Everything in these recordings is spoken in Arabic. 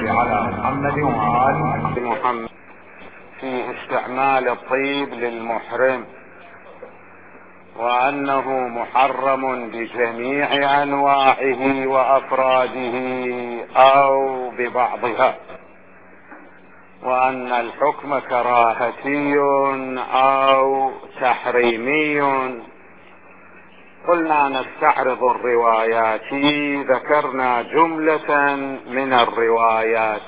على محمد وآل محمد في استعمال الطيب للمحرم، وأنه محرم بجميع أنواعه وأفراده أو ببعضها، وأن الحكم كراهتي أو تحريمي. قلنا نستعرض الروايات، ذكرنا جملة من الروايات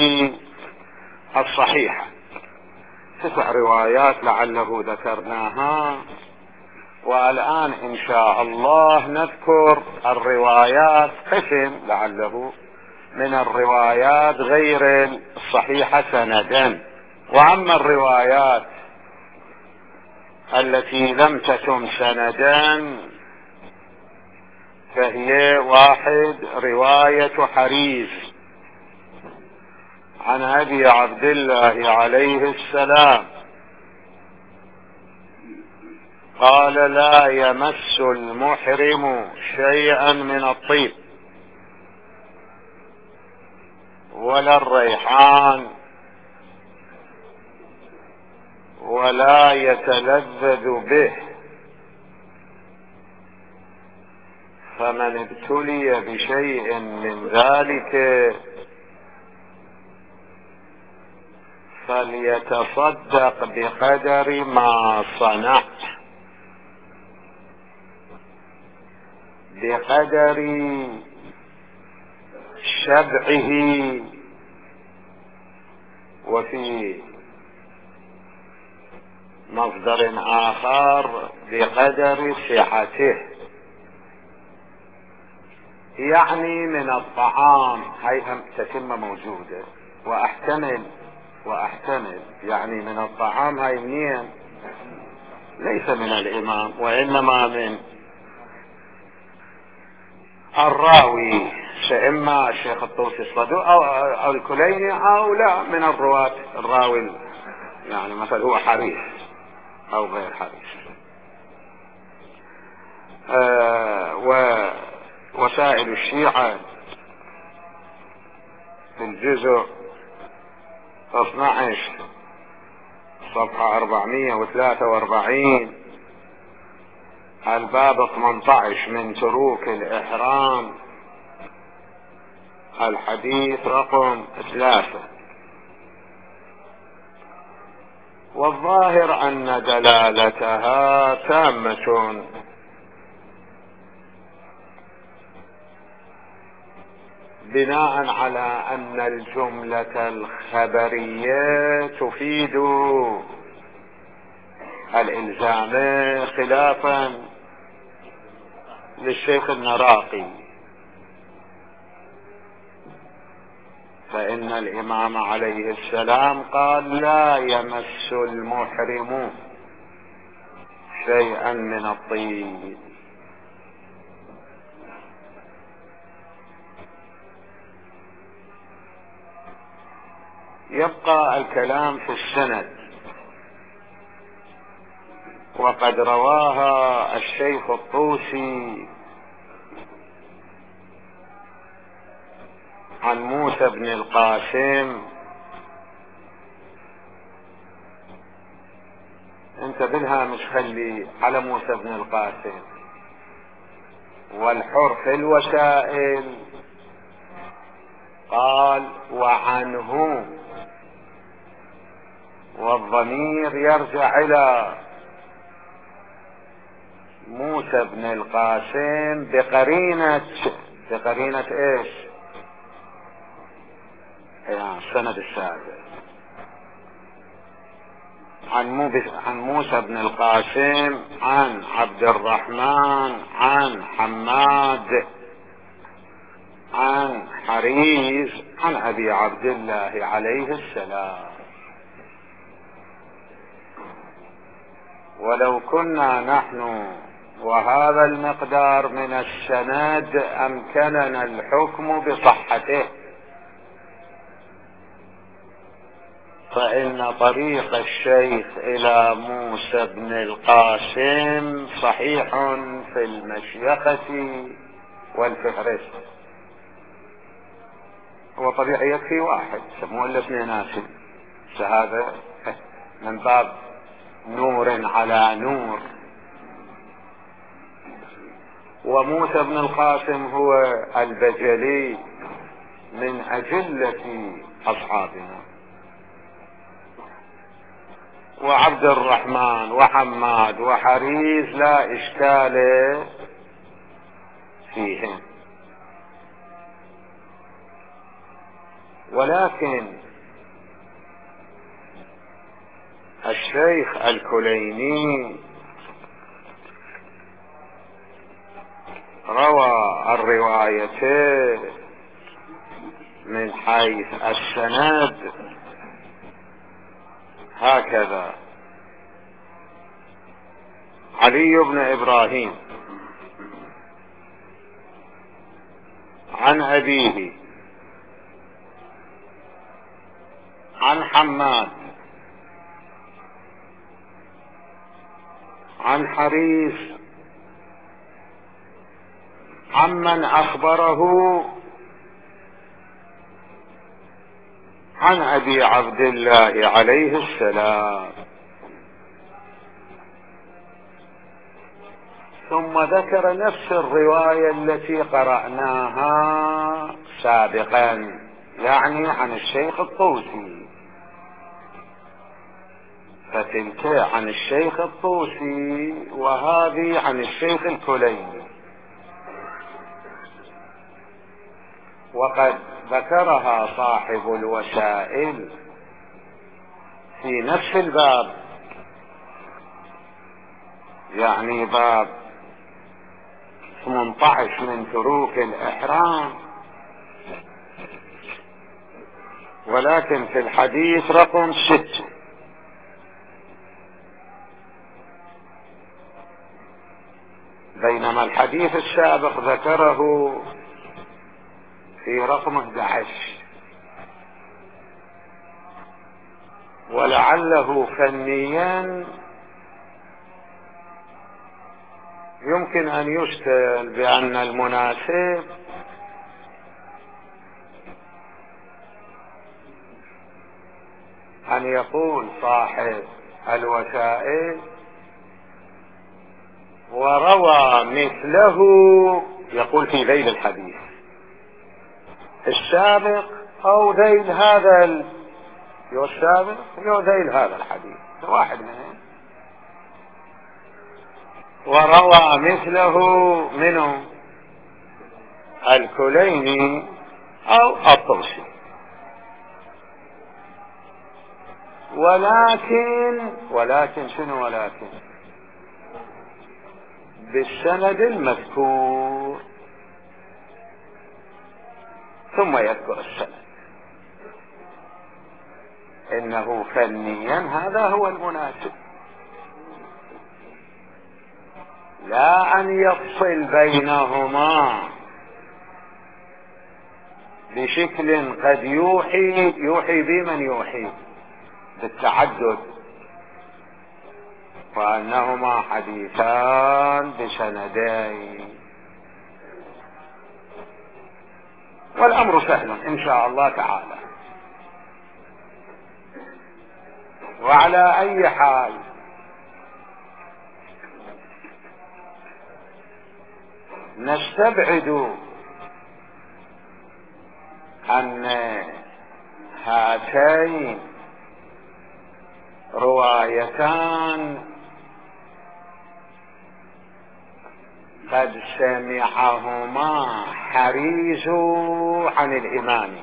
الصحيحة، 9 روايات لعله ذكرناها، والآن إن شاء الله نذكر الروايات قسم لعله من الروايات غير الصحيحة سندا. وأما الروايات التي لم تتم سندا فهي: 1 رواية حريز عن أبي عبد الله عليه السلام قال: لا يمس المحرم شيئا من الطيب ولا الريحان ولا يتلذذ به، فمن ابتلي بشيء من ذلك فليتصدق بقدر ما صنع، بقدر شبعه، وفي مصدر آخر بقدر صحته. يعني من الطعام، هي تتم موجودة، واحتمل يعني من الطعام، هاي منين؟ ليس من الإمام، وإنما من الراوي، فإما الشيخ الطوسي الصدوق أو الكليني، أو لا من الرواة الراوي، يعني مثلا هو حريص أو غير حريص. ووسائل الشيعة في الجزء 12 صفحة 443 الباب 18 من تروك الإحرام الحديث رقم 3. والظاهر أن دلالتها تامة، بناء على أن الجملة الخبرية تفيد الإلزام، خلافا للشيخ النراقي، فإن الإمام عليه السلام قال: لا يمس المحرم شيئا من الطيب. يبقى الكلام في السند، وقد رواها الشيخ الطوسي عن موسى بن القاسم. انت بالهامش خلي على موسى بن القاسم، والحر في الوسائل قال: وعنه، والضمير يرجع إلى موسى بن القاسم بقرينة ايش؟ السند السابق. عن موسى بن القاسم عن عبد الرحمن عن حماد عن حريز عن أبي عبد الله عليه السلام. ولو كنا نحن وهذا المقدار من السند أمكننا الحكم بصحته، فإن طريق الشيخ إلى موسى بن القاسم صحيح في المشيخة والفهرست. هو طبيعي يكفي واحد، سموه الاثنين ناسي، شهادة من باب نور على نور. وموسى بن القاسم هو البجلي من أجلة أصحابنا، وعبد الرحمن وحماد وحريز لا إشكال فيهم. ولكن الشيخ الكليني روى الروايتين من حيث السند هكذا: علي بن إبراهيم عن أبيه عن حماد عن حريص عمن أخبره عن أبي عبد الله عليه السلام. ثم ذكر نفس الرواية التي قرأناها سابقا، يعني عن الشيخ الطوسي، فتلك عن الشيخ الطوسي وهذه عن الشيخ الكليني. وقد ذكرها صاحب الوسائل في نفس الباب، يعني باب 18 من تروك الإحرام، ولكن في الحديث رقم 6. بينما الحديث السابق ذكره في رقم 11، ولعله فنيا يمكن أن يشكل بأن المناسب أن يقول صاحب الوسائل وروى مثله، يقول في ذيل الحديث السابق أو ذيل هذا السابق أو ذيل هذا الحديث، واحد منهم، وروى مثله منه الكليني أو الطوسي. ولكن شنو؟ ولكن بالسند المذكور، ثم يذكر السند، إنه فنيا هذا هو المناسب، لا أن يفصل بينهما بشكل قد يوحي بمن يوحي بالتعدد، وأنهما حديثان بسندين. والأمر سهل إن شاء الله تعالى. وعلى أي حال نستبعد أن هاتين روايتان قد سمعهما حريز عن الإمام،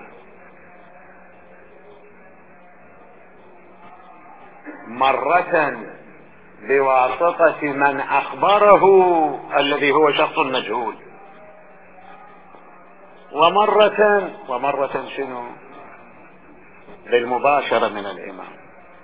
مرة بواسطة من أخبره الذي هو شخص مجهول، ومرة شنو؟ بالمباشرة من الإمام،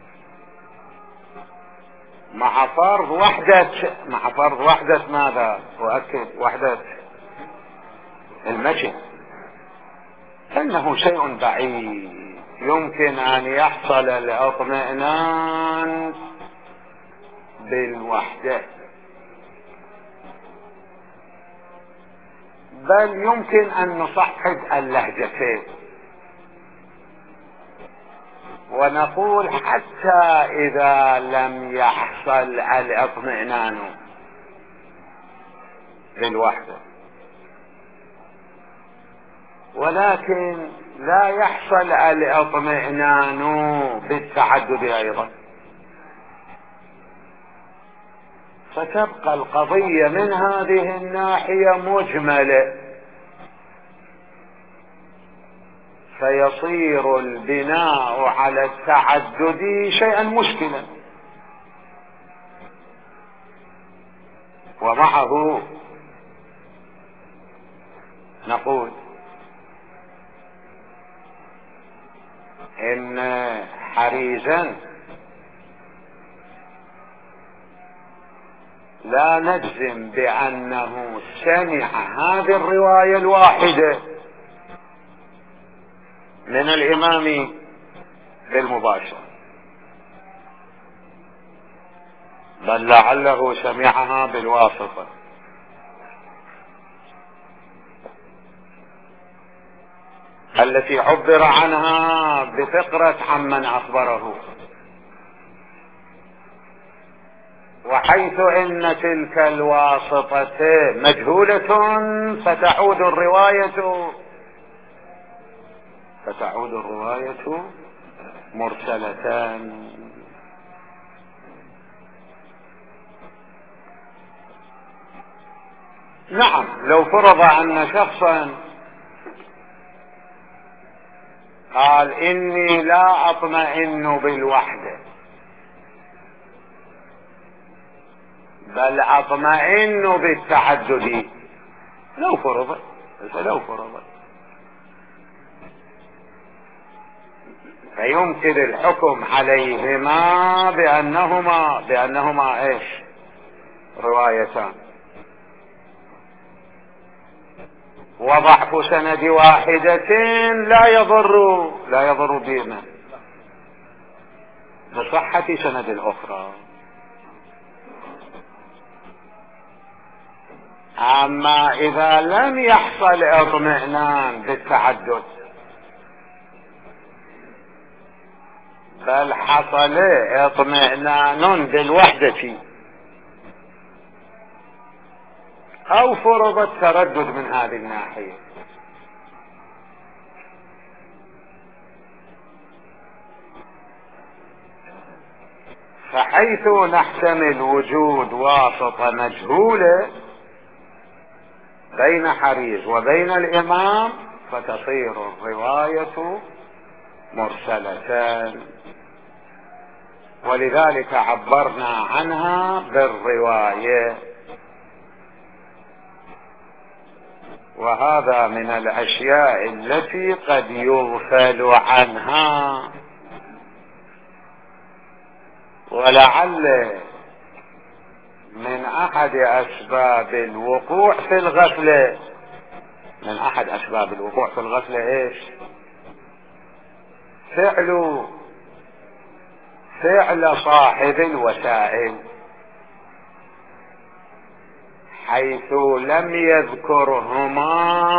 مع فرض وحدة ماذا؟ أؤكد وحدة المتن، إنه شيء بعيد يمكن أن يحصل الاطمئنان بالوحدة، بل يمكن أن نصحح اللهجتين ونقول حتى إذا لم يحصل الاطمئنان بالوحدة، ولكن لا يحصل الاطمئنان بالتعدد أيضا، فتبقى القضية من هذه الناحية مجملة، فيصير البناء على التعدد شيئا مشكلا. ومعه نقول إن حريزا لا نجزم بأنه سمع هذه الرواية الواحدة من الإمام بالمباشرة، بل لعله سمعها بالواسطة، التي عبر عنها بفقرة عمن أخبره، وحيث إن تلك الواسطة مجهولة فتعود الرواية مرسلتان. نعم، لو فرض أن شخصا قال إني لا أطمئن بالوحدة بل أطمئن بالتعدد، لو فرض فيمكن الحكم عليهما بأنهما ايش؟ روايتان. وضعف سند واحدة لا يضر بما بصحة سند الأخرى. أما إذا لم يحصل اطمئنان بالتعدد بل حصل اطمئنان بالوحدة أو فرض التردد من هذه الناحية، فحيث نحتمل وجود واسطة مجهولة بين حريز وبين الإمام فتصير الرواية مرسلتان، ولذلك عبرنا عنها بالرواية. وهذا من الأشياء التي قد يغفل عنها، ولعل من أحد أسباب الوقوع في الغفلة إيش؟ فعل صاحب الوسائل، حيث لم يذكرهما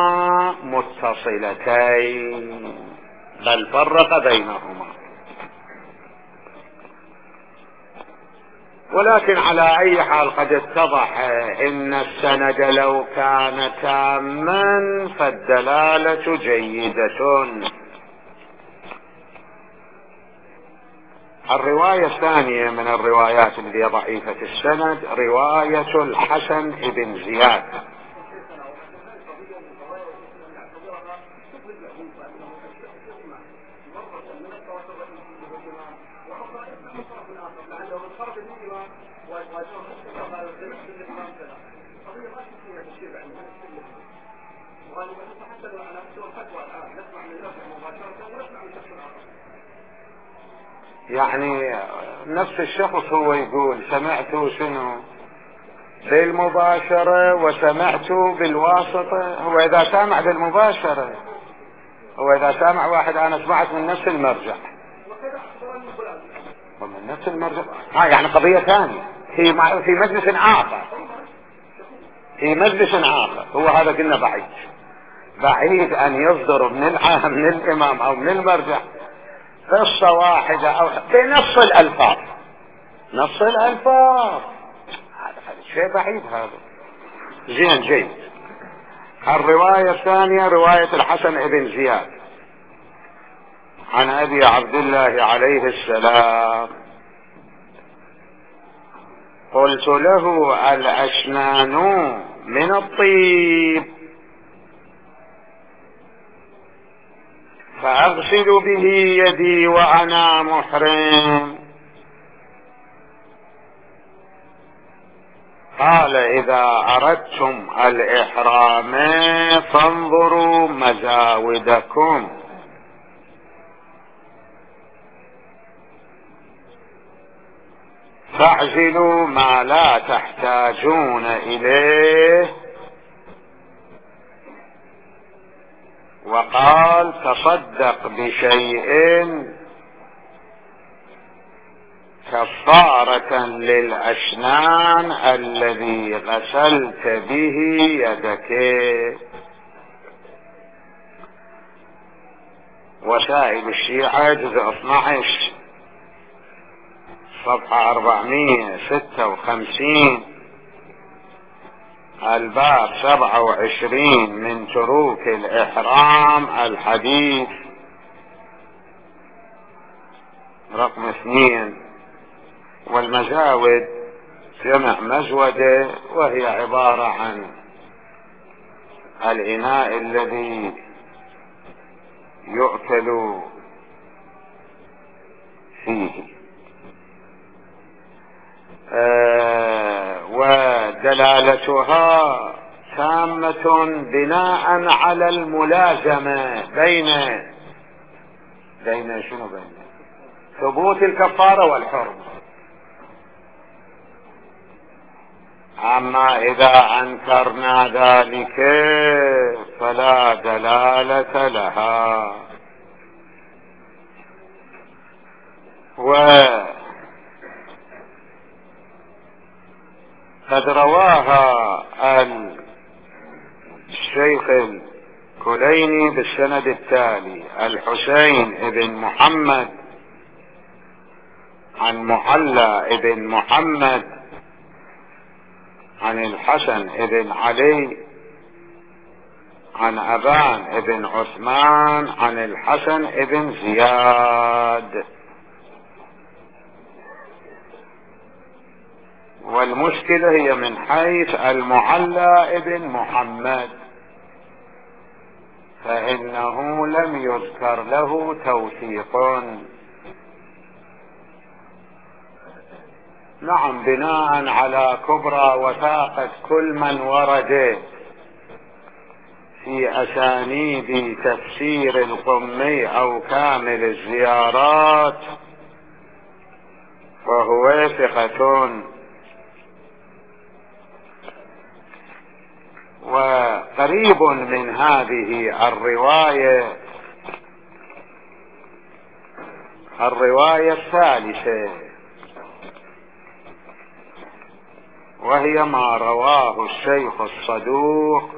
متصلتين بل فرق بينهما. ولكن على أي حال قد اتضح إن السند لو كان تاما فالدلالة جيدة. الرواية الثانية من الروايات اللي هي ضعيفة السند رواية الحسن بن زياد. يعني نفس الشخص هو يقول سمعت شنو بالمباشرة وسمعت بالواسطة. هو إذا سامع بالمباشرة، هو إذا سامع واحد أنا سمعت من نفس المرجع يعني قضية ثانية في مجلس آخر. هو هذا كنا بعيد أن يصدر من الإمام أو من المرجع قصة واحدة أو بنص الألفاظ، نص الألفاظ، هذا شيء بعيد هذا. زين جيد. الرواية الثانية رواية الحسن بن زياد عن أبي عبد الله عليه السلام: قلت له الأسنان من الطيب فأغسل به يدي وأنا محرم. قال: إذا أردتم الإحرام فانظروا مزاودكم فاعزلوا ما لا تحتاجون إليه. وقال: تصدق بشيء كفارة للأسنان الذي غسلت به يدك. وسائل الشيعة جزء 12 صفحة 456 الباب 27 من تروك الإحرام الحديث رقم 2. والمزاود جمع مزودة، وهي عبارة عن الإناء الذي يؤكل فيه. ودلالتها تامة بناء على الملازمة بين ثبوت الكفارة والحرمة. أما إذا أنكرنا ذلك فلا دلالة لها. قد رواها الشيخ الكليني بالسند التالي: الحسين بن محمد عن معلى بن محمد عن الحسن بن علي عن أبان بن عثمان عن الحسن بن زياد. والمشكلة هي من حيث المعلى بن محمد، فإنه لم يذكر له توثيق. نعم، بناء على كبرى وثاقة كل من ورد في أسانيد تفسير القمي أو كامل الزيارات فهو ثقة. وقريب من هذه الرواية الثالثة، وهي ما رواه الشيخ الصدوق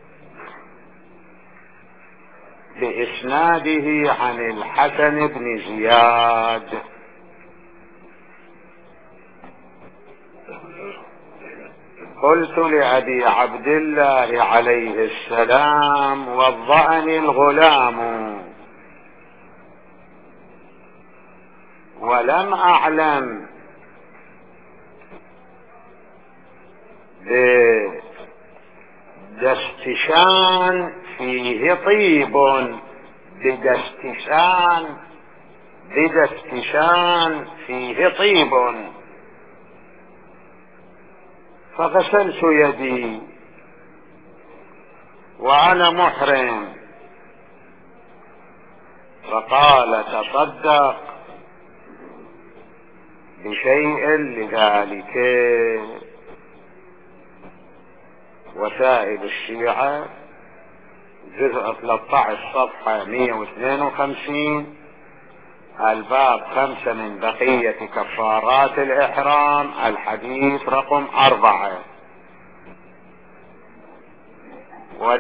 بإسناده عن الحسن بن زياد: قلت لأبي عبد الله عليه السلام: وضعني الغلام ولم أعلم بدستشان فيه طيب، بدستشان فيه طيب، فغسلت يدي وأنا محرم. فقال: تصدق بشيء لذلك. وسائل الشيعة جزء 13 صفحة 152 الباب 5 من بقية كفارات الإحرام الحديث رقم 4.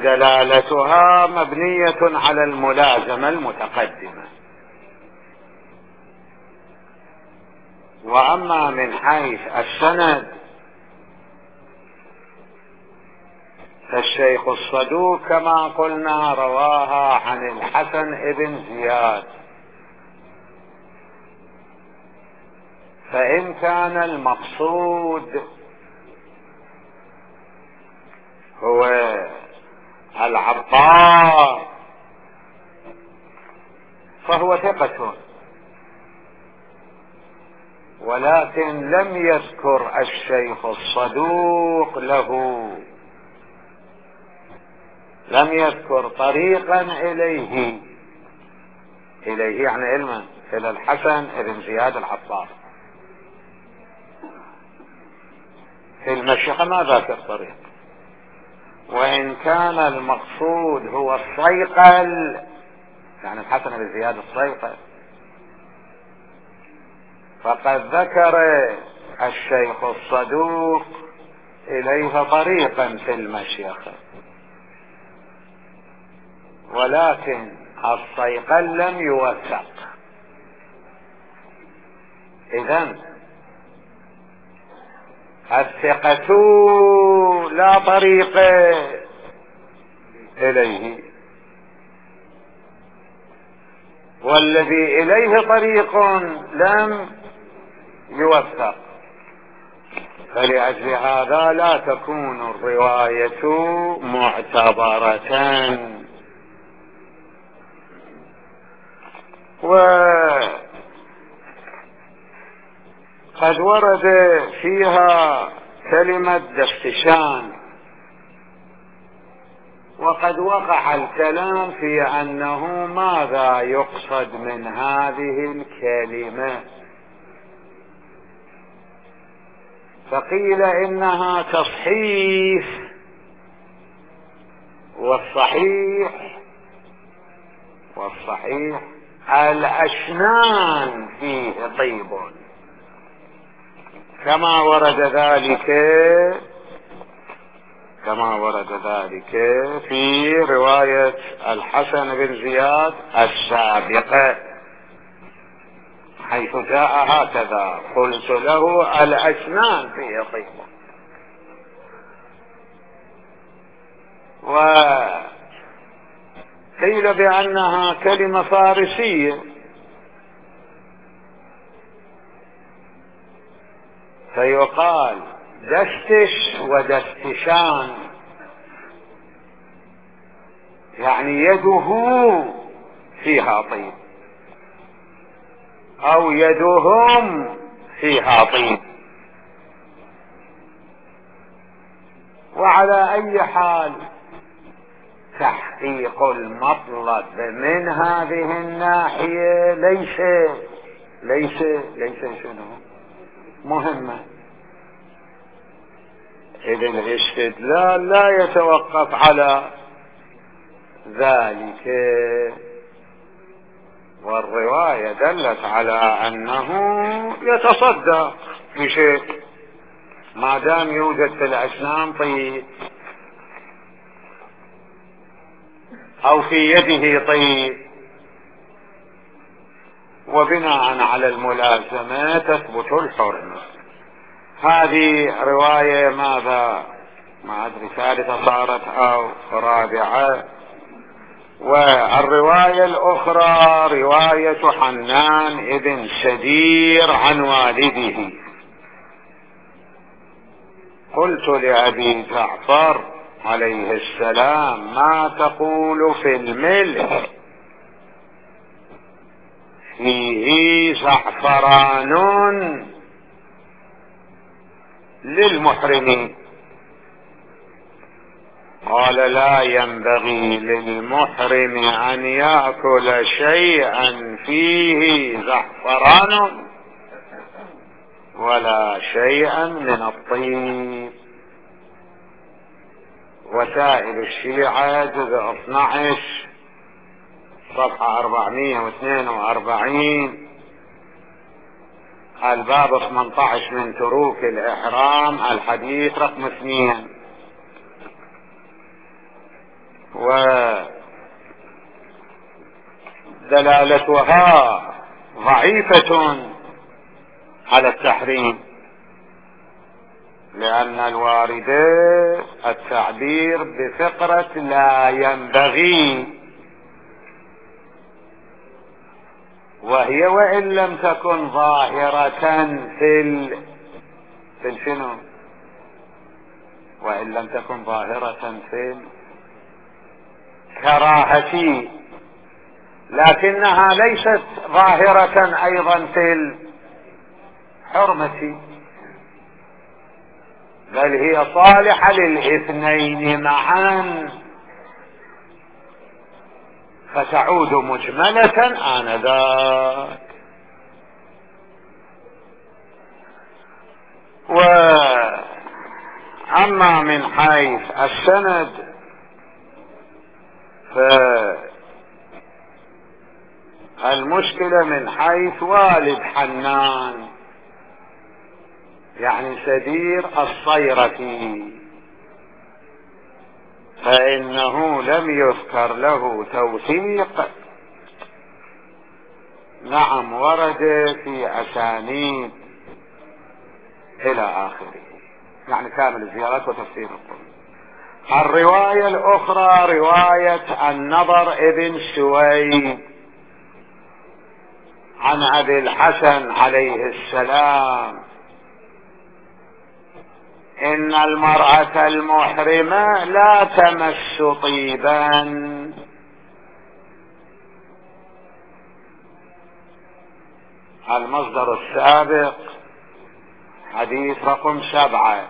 ودلالتها مبنية على الملازمة المتقدمة. واما من حيث السند فالشيخ الصدوق كما قلنا رواها عن الحسن بن زياد، فإن كان المقصود هو العطار فهو ثقة، ولكن لم يذكر الشيخ الصدوق له، لم يذكر طريقا إليه يعني علما إلى الحسن بن زياد العطار. في المشيخة ما ذاكر طريق. وإن كان المقصود هو الصيقل، يعني الحسن بن زياد الصيقل، فقد ذكر الشيخ الصدوق إليه طريقا في المشيخة، ولكن الصيقل لم يوثق. إذن الثقة لا طريق إليه، والذي إليه طريق لم يوثق، فلأجل هذا لا تكون الرواية معتبرة. وقد ورد فيها كلمة دفتشان، وقد وقع الكلام في أنه ماذا يقصد من هذه الكلمة، فقيل إنها تصحيف، والصحيح الأشنان فيه طيب، كما ورد ذلك في رواية الحسن بن زياد السابقة، حيث جاء هكذا: قلت له الأشنان فيه طيب. وقيل بأنها كلمة فارسية، فيقال دستش ودستشان، يعني يده فيها طيب أو يدهم فيها طيب. وعلى أي حال تحقيق المطلب من هذه الناحية ليس شنو مهمة، إذ الاستدلال لا يتوقف على ذلك، والرواية دلت على أنه يتصدق بشيء ما دام يوجد في الأسنان طيب أو في يده طيب، وبناء على الملازمة تثبت الحرمة. هذه رواية ماذا ما أدري ثالثة صارت أو رابعة. والرواية الأخرى رواية حنان ابن سدير عن والده: قلت لأبي جعفر عليه السلام: ما تقول في الملح فيه زعفران للمحرمين؟ قال: لا ينبغي للمحرم أن يأكل شيئا فيه زعفران ولا شيئا من الطيب. وسائل الشيعة جزء 12 صفحة 442 الباب 18 من تروك الإحرام الحديث رقم 2. ودلالتها ضعيفة على التحريم، لأن الوارد التعبير بفقرة لا ينبغي، وهي وإن لم تكن ظاهرة في شنو؟ وإن لم تكن ظاهرة في الكراهة، لكنها ليست ظاهرة أيضا في الحرمة، بل هي صالحة للاثنين معا، فتعود مجملة آنذاك. وأما من حيث السند فالمشكلة من حيث والد حنان، يعني سدير الصيرفي، فإنه لم يذكر له توثيق. نعم ورد في أسانيد إلى آخره، يعني كامل الزيارات وتفسير القرآن. الرواية الأخرى رواية النضر ابن سويد عن أبي الحسن عليه السلام إن المرأة المحرمة لا تمس طيبا. المصدر السابق حديث رقم 7،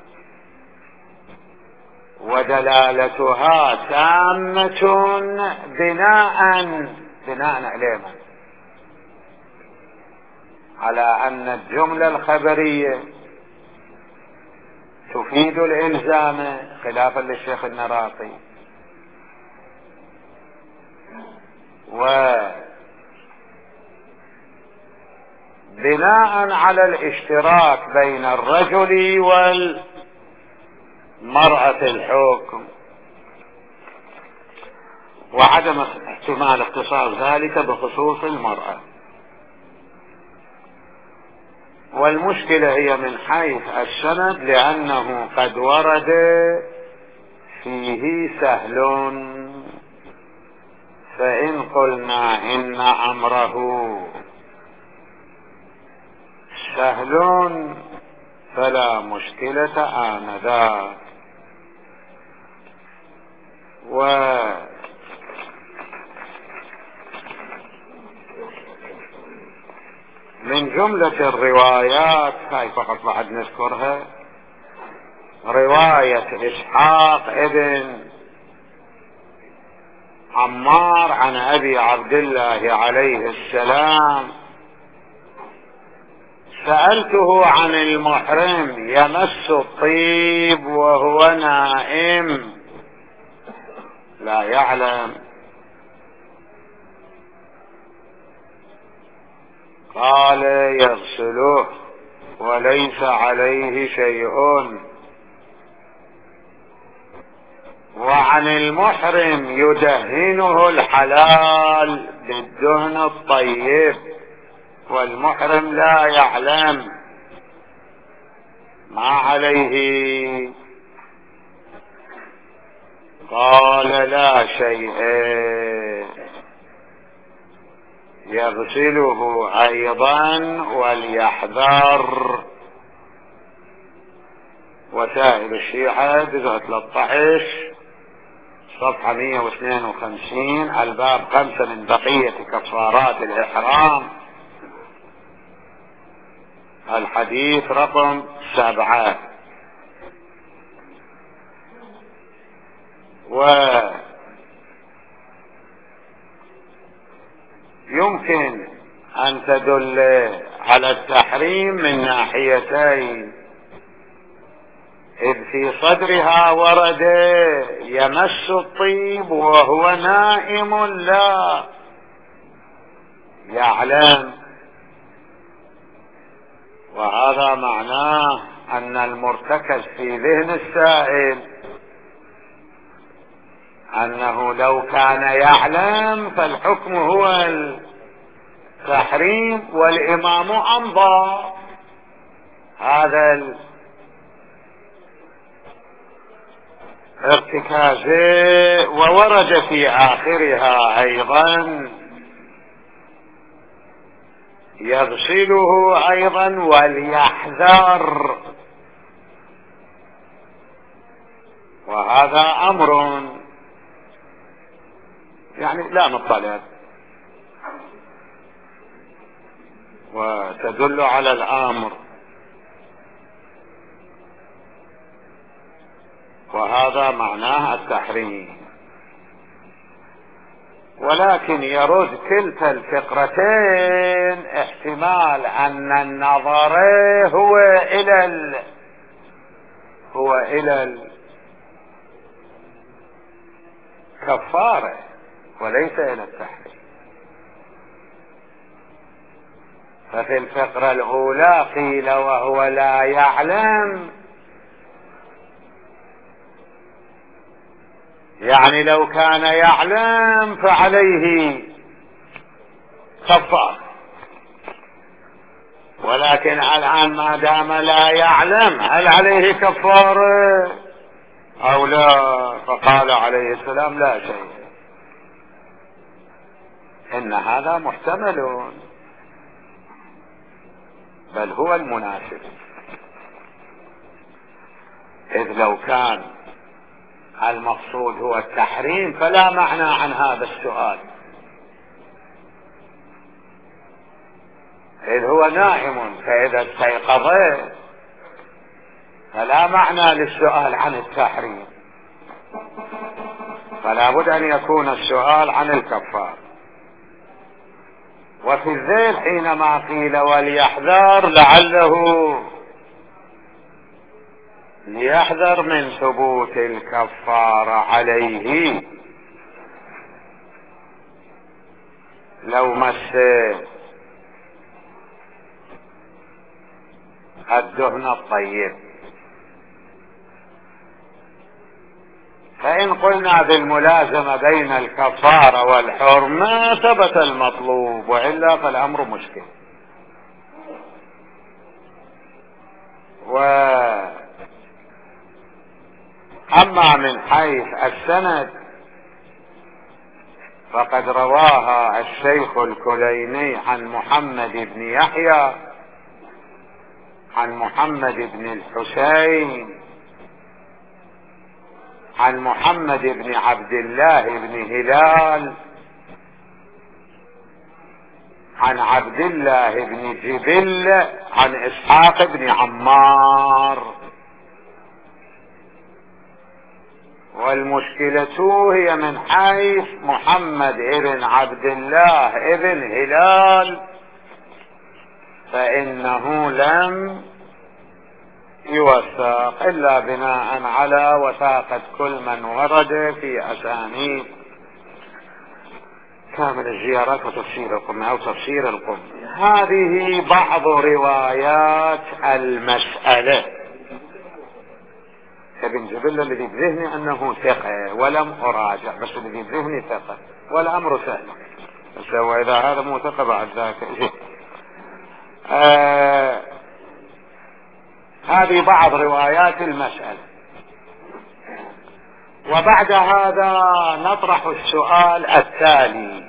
ودلالتها تامة بناء عليها على أن الجملة الخبرية تفيد الإلزام خلافا للشيخ النراقي، وبناء على الاشتراك بين الرجل والمرأة الحكم، وعدم احتمال اختصاص ذلك بخصوص المرأة. والمشكلة هي من حيث السند، لأنه قد ورد فيه سهل، فإن قلنا إن أمره سهل فلا مشكلة آنذاك. من جملة الروايات هاي فقط بعد نذكرها، رواية إسحاق ابن عمار عن أبي عبد الله عليه السلام: سألته عن المحرم يمس الطيب وهو نائم لا يعلم، قال: يغسله وليس عليه شيء. وعن المحرم يدهنه الحلال بالدهن الطيب والمحرم لا يعلم ما عليه، قال: لا شيء، يغسله ايضا وليحذر. وسائل الشيعة جزء 13 صفحة 152 الباب 5 من بقية كفارات الإحرام، الحديث رقم 7. ويمكن أن تدل على التحريم من ناحيتين: إذ في صدرها ورد يمس الطيب وهو نائم لا يعلم، وهذا معناه أن المرتكز في ذهن السائل أنه لو كان يعلم فالحكم هو التحريم والإمام أمضى، هذا الارتكاز. وورد في آخرها أيضا يغسله أيضا وليحذر، وهذا أمر يعني لا مطلب، وتدل على الأمر، وهذا معناه التحريم. ولكن يرد كلتا الفقرتين احتمال أن النظر هو إلى الكفارة وليس إلى التحريم. ففي الفقرة الأولى قيل وهو لا يعلم، يعني لو كان يعلم فعليه كفارة، ولكن الآن ما دام لا يعلم هل عليه كفارة أو لا؟ فقال عليه السلام لا شيء، إن هذا محتمل، بل هو المناسب. إذ لو كان المقصود هو التحريم فلا معنى عن هذا السؤال، إذ هو نائم، فإذا استيقظ فلا معنى للسؤال عن التحريم، فلا بد أن يكون السؤال عن الكفار. وفي الذيل حينما قيل وليحذر لعله ليحذر من ثبوت الكفارة عليه لو مس الدهن الطيب. فإن قلنا بالملازمة بين الكفارة والحرمة ثبت المطلوب، وإلا فالأمر مشكل. أما من حيث السند فقد رواها الشيخ الكليني عن محمد بن يحيى عن محمد بن الحسين عن محمد بن عبد الله بن هلال عن عبد الله بن جبل عن إسحاق بن عمار. والمشكلة هي من حيث محمد ابن عبد الله ابن هلال، فإنه لم يوثق إلا بناء على وثاقة كل من ورد في أسانيد كامل الزيارات وتفسير القم أو تفسير القم. هذه بعض روايات المسألة. ابن جبل الذي بذهني أنه ثقة ولم أراجع، بس الذي بذهني ثقة والأمر سهل، بس وإذا هذا مو ثقة بعد ذاك هذه بعض روايات المسألة. وبعد هذا نطرح السؤال التالي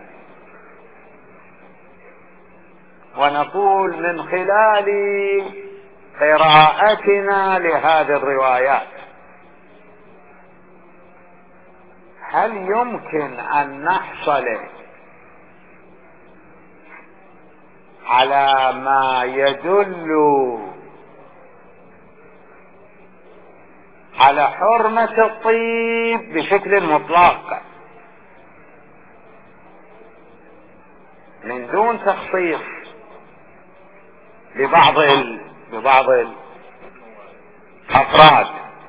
ونقول من خلال قراءتنا لهذه الروايات هل يمكن أن نحصل على ما يدل على حرمة الطيب بشكل مطلق من دون تخصيص ببعض الأفراد،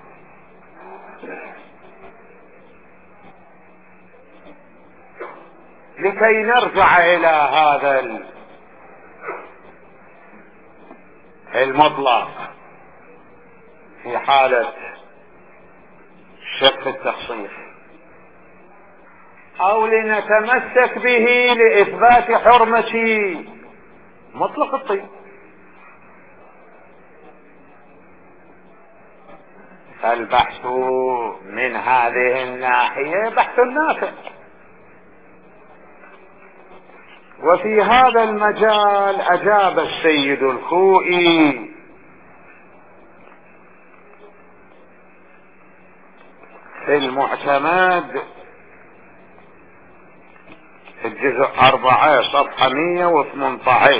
لكي نرجع إلى هذا المطلق في حالة شك التخصيص، أو لنتمسك به لإثبات حرمة مطلق الطيب. فالبحث من هذه الناحية بحث نافع. وفي هذا المجال أجاب السيد الخوئي في المعتمد في الجزء 4 صفحة 118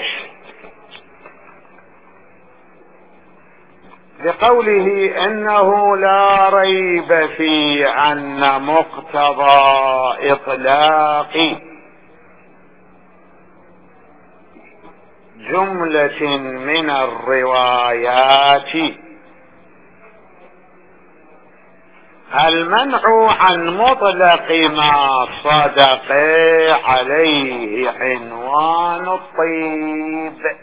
بقوله انه لا ريب في ان مقتضى اطلاق جملة من الروايات المنع عن مطلق ما صدق عليه عنوان الطيب.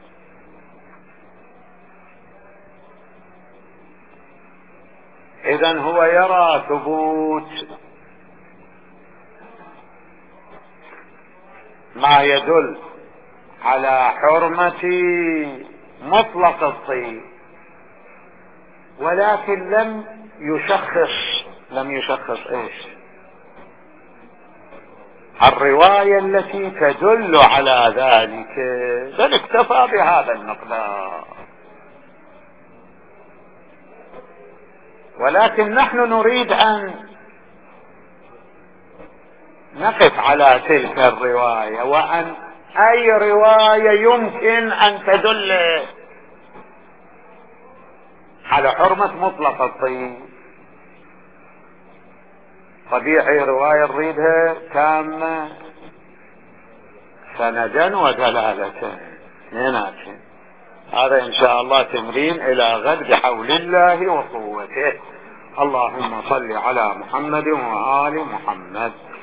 إذن هو يرى ثبوت ما يدل على حرمة مطلق الطيب، ولكن لم يشخص ايش الرواية التي تدل على ذلك، بل اكتفى بهذا المقدار. ولكن نحن نريد ان نقف على تلك الرواية، وان اي رواية يمكن ان تدل على حرمة مطلق الطيب. طبيعي رواية نريدها تامة سندا ودلالة. هذا ان شاء الله تمرين الى غد بحول الله وقوته. اللهم صل على محمد وآل محمد.